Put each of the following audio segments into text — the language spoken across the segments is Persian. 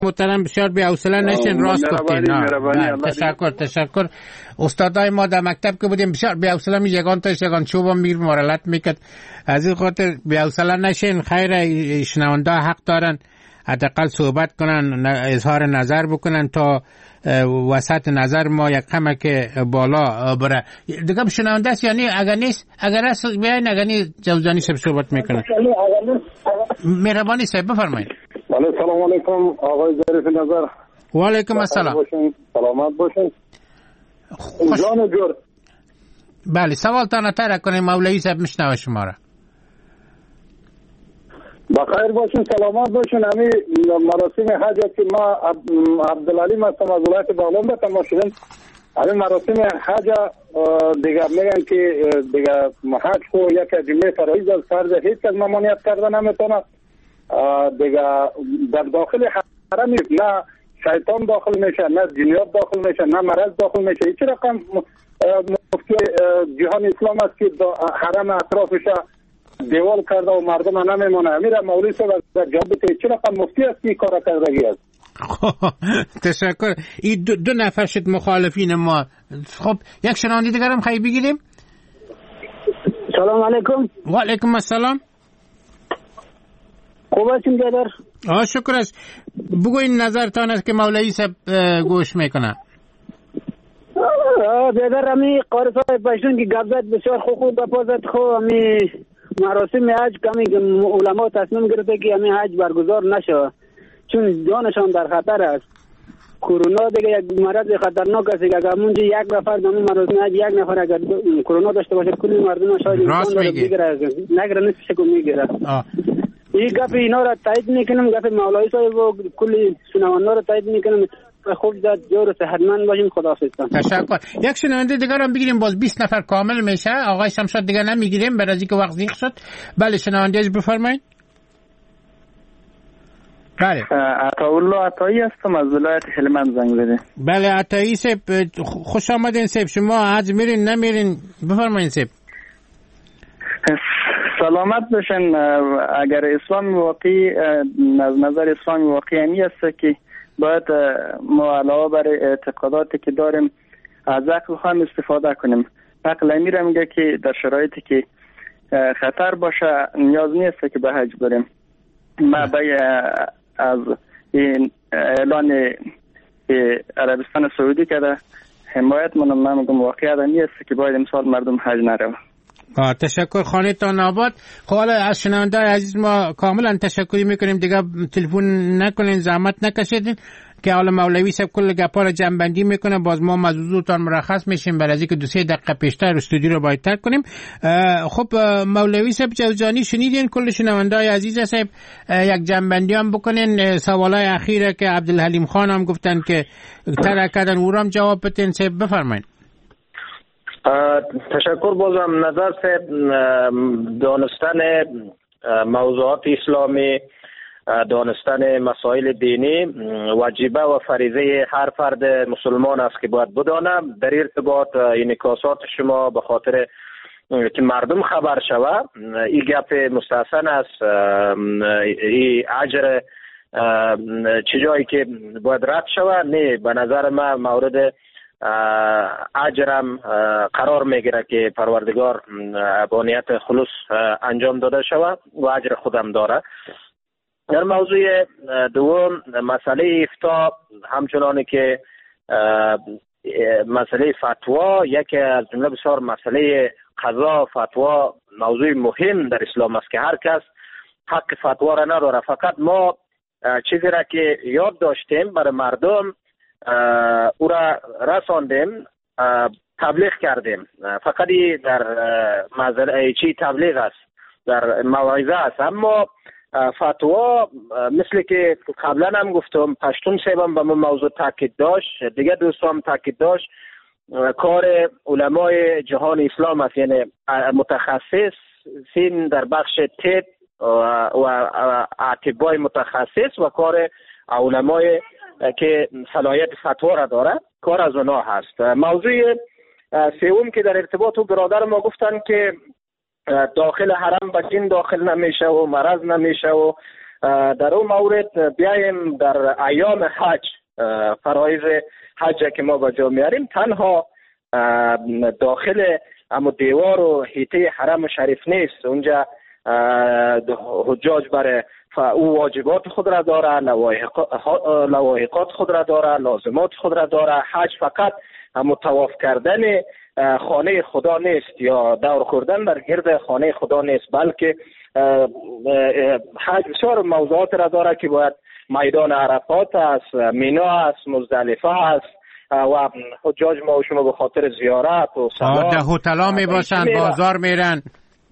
محترم بسیار بی حوصله نشین، راست گفتین. تشکر. استادای ما در مکتب که بودیم بسیار بی حوصله می یگان چوبم میر مارلت میکرد. از این خاطر بی حوصله نشین. خیر، شنونده حق دارن حداقل صحبت کنن، اظهار نظر بکنن تا وسط نظر ما یک کمک بالا بره. دیگه شنونده است یعنی اگر است بیاین، اگر نیست جوزانی سب صحبت میکنن. مهربانی صاحب بفرمایید. سلام علیکم آقای ظریف نظر. و علیکم السلام. سلامت باشین. جان جور. بله، سوال تان تر کنیم، مولوی صاحب میشنوه شما را. بخیر باشین، سلامت باشین. همین مراسم حج که ما عبدالعلیم هستم از ولایت بغلان به تماشیدم. همین مراسم حج دیگه میگن که دیگه حج خو یک جمعه فرایض از فرض هیچ کس ممانعت کرده نمیتونه. دیگه در داخل حرم نه شیطان داخل میشه، نه جنیات داخل میشه، نه مرض داخل میشه. هیچ رقم مفتی جهان اسلام است که حرم اطرافش دیوال کرده و مردم نمیمونه. امیر مولوی صاحب در جواب هیچ رقم مفتی است که کار کردگی است. تشکر. این دو نفر شد مخالفین ما. خب یک شنونده دیگر هم خیلی بگیریم. سلام علیکم. و علیکم السلام. خوب هستین جدر؟ شکر است. بگوین نظرتان است که مولوی صاحب گوش میکنه. جدر همی قاری صاحب پشتون که گبزت بسیار خوب بپازد. خب همی مراسم حج کمی علما تصمیم گرفته که همی حج برگزار نشه چون جانشان در خطر است. کرونا دیگه یک مرض خطرناک است. اگر منجی یک نفر در مراسم حج یک نفر اگر کرونا داشته باشه کلی مردم شاید امکان داره بگیره، نگره نصفش کو میگیره. این گپ اینا را تایید میکنم، گپ مولوی صاحب و کلی شنوندا را تایید میکنم. خوب زاد جور صحتمند باشین. خداحافظ. تشکر. یک شنونده دیگر هم بگیریم، باز 20 نفر کامل میشه. آقای شمشاد دیگر نمیگیریم برای اینکه وقت زیق شد. بله شنوندهش بفرمایید. بله. عطاالله عطایی هستم از ولایت هلمند زنگ زده. بله عطایی صاحب خوش آمدین صاحب. شما حج میرین نمیرین؟ بفرمایید صاحب. سلامت باشین. اگر اسلام واقعی از نظر اسلام واقعی همی است که باید ما علاوه بر اعتقاداتی که داریم از عقل هم استفاده کنیم. عقل میره میگه که در شرایطی که خطر باشه نیاز نیست که به حج بریم. ما از این اعلان عربستان سعودی کرده حمایت من میگم واقعیت نیست که باید امسال مردم حج نرون. تشکر. خانه تان آباد. خب حالا از شنونده عزیز ما کاملا تشکری میکنیم. دیگه تلفن نکنین، زحمت نکشیدین که حالا مولوی صاحب کل گپا رو جنبندی میکنه. باز ما موضوعتان مرخص میشیم برای اینکه 2-3 دقیقه پیشتر استودیو رو باید ترک کنیم. خب مولوی صاحب جوزانی شنیدین کل شنونده‌های عزیز صاحب، یک جنبندی هم بکنین. سوالای اخیره که عبدالحلیم خان هم گفتن که ترک کردن او رو هم جواب بدین صاحب. بفرمایید. تشکر. بازم نظر صاحب دانستن موضوعات اسلامی، دانستن مسائل دینی واجبه و فریضه هر فرد مسلمان است که باید بدانه. در ارتباط انعکاسات شما به خاطر که مردم خبر شوه این گپ مستحسن است. این اجر چیزایی که باید رد شوه نه به نظر من مورد اجرم قرار میگیره که پروردگار با نیت خلوص انجام داده شود و اجر خودم داره. در موضوع دوم مسئله افطار همچنانی که مسئله فتوا یکی از جمله بسیار مسئله قضا فتوا موضوع مهم در اسلام است که هر کس حق فتوا را نداره. فقط ما چیزی را که یاد داشتیم برای مردم او را رساندیم، تبلیغ کردیم. فقط در مزرعه چی تبلیغ است، در موعظه است. اما فتوا مثل که قبلا هم گفتم پشتون صاحبم به موضوع تاکید داشت، دیگه دوستان تاکید داشت، کار علمای جهان اسلام است، یعنی متخصصین در بخش طب و اطباء متخصص و کار علمای که صلاحیت فتوا را داره، کار از اونا هست. موضوع سوم که در ارتباط و برادر ما گفتن که داخل حرم بچین داخل نمیشه و مرض نمیشه و در اون مورد بیایم در ایام حج، فرایض حج که ما به جا میاریم، تنها داخل اما دیوار و حیطه حرم شریف نیست. اونجا حجاج برای او واجبات خود را داره، لوایحات خود را داره، لازمات خود را داره. حج فقط طواف کردن خانه خدا نیست یا دور کردن در گرد خانه خدا نیست، بلکه حج بسیار موضوعات را داره که باید میدان عرفات است، مینا است، مزدلفه است و حجاج ما و شما به خاطر زیارت و سلام در هتل‌ها می باشن، بازار میرن.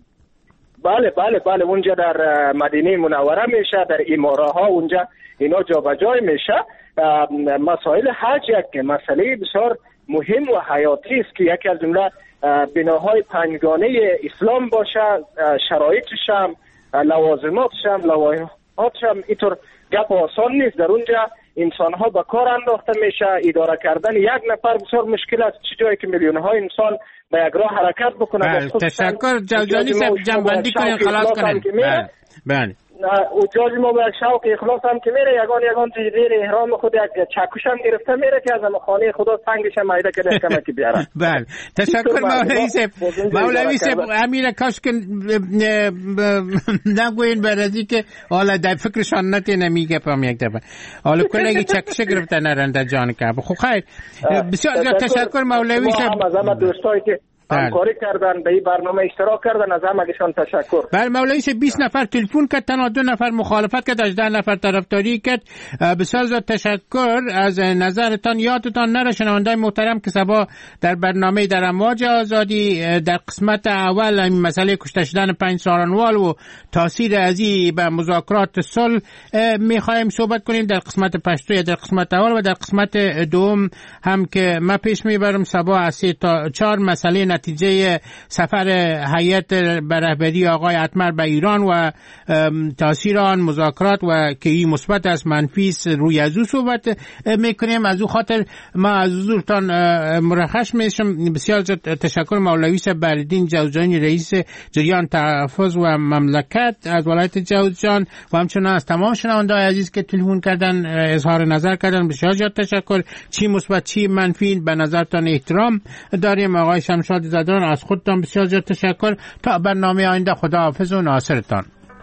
بله اونجا در مدینه منوره میشه، در اماره ها اونجا اینا جابجای میشه. مسائل حج یک مسئله بسیار مهم و حیاتی است که یکی از جمله بناهای پنجگانه اسلام باشه، شرایطش هم، لوازماتش هم، لوایحاتش هم اینطور گپ آسان نیست. در اونجا انسان ها به کار انداخته میشه. اداره کردن یک نفر بسیار مشکل است، چه جایی که میلیون ها انسان به یک راه حرکت بکنه. تشکر جوجانی صاحب، جنبندی کنین، خلاص کنین. بله حجاج ما به شوق اخلاص هم که میره یگان تجدید احرام خود یک چکش هم گرفته میره که از خانه خدا سنگش هم مایده کنه که بیاره. بله تشکر مولوی صاحب. امیر کاش که نگوین برازی که حالا در فکرشان نتی نمیگه پام یک دفعه حالا کلگی چکش گرفته نرنده جان که خب خیر. بسیار تشکر مولوی صاحب. از همه دوستایی که همکاری کردن به این برنامه اشتراک کردن، از همگیشان تشکر. بله مولوی صاحب 20 نفر تلفن کرد، تنها 2 نفر مخالفت کرد، 18 نفر طرفداری کرد. بسیار زیاد تشکر از نظرتان. یادتان نره شنوندای محترم که صبح در برنامه در امواج آزادی در قسمت اول این مسئله کشته شدن 5 سارنوال و تاثیر ازی به مذاکرات صلح میخوایم صحبت کنیم در قسمت پشتوی، در قسمت اول و در قسمت دوم هم که ما پیش میبرم صبح از 3 تا 4 مسئله نتیجه سفر هیئت به رهبری آقای اتمر به ایران و تاثیر آن مذاکرات و که این مثبت است منفی روی از او صحبت میکنیم. از او خاطر ما از حضورتان مرخص میشم. بسیار تشکر مولوی صاحب بردین جوزجانی رئیس جریان تحفظ و مملکت از ولایت جوزجان و همچنان از تمام شنونده‌های عزیز که تلفن کردن اظهار نظر کردن. بسیار تشکر. چی مثبت چی منفی به نظرتان احترام داریم. آقای شمشاد زدان از خودتان بسیار زیاد تشکر. تا برنامه آینده خداحافظ و ناصرتان.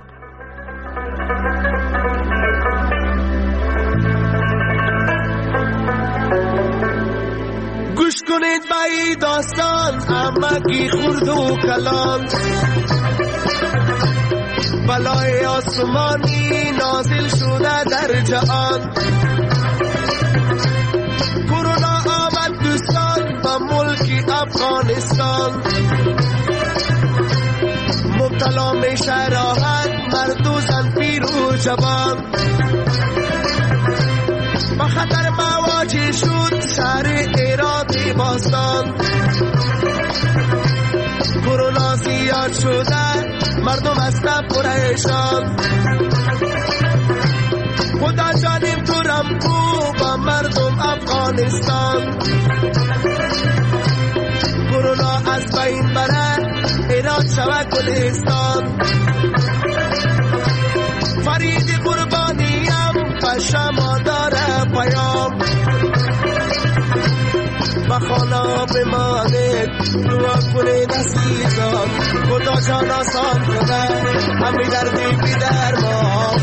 گوش کنید به این داستان امکی خورد و کلان، بلای آسمانی نازل شده در جهان. کرونا آمد دوستان به ملک افغانستان، مبتلا میشه راحت مرد و زن پیر و جوان. با خطر مواجه شد شهر هرات باستان، کرونا زیاد شده مردم هستن پریشان. خدا جانیم تو رمکو با مردم افغانستان، کرونا از بین بره هرات شود گلستان. فرید قربانیم پشما داره پیام، بخانا بمانید دعا کنید عزیزان. خدا جان آسان کنه همی دردی بی درمان.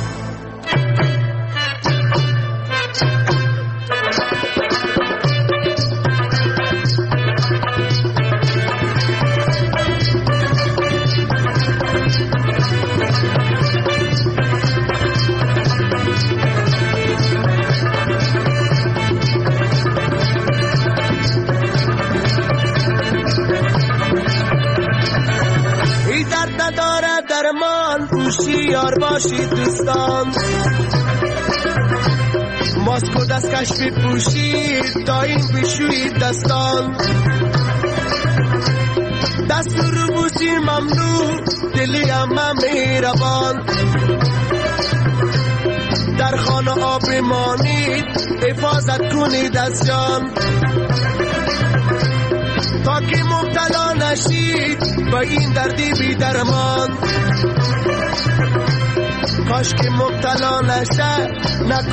هوشیار باشید دوستان، ماسک و دستکش بپوشید تا این بشویید دستان. دست رو بوسی ممنوع دلی همه مهربان، در خانه آب بمانید حفاظت کنید از جان. تا که مبتلا نشید با این دردی بی درمان، کاش که مبتلا نشه، نه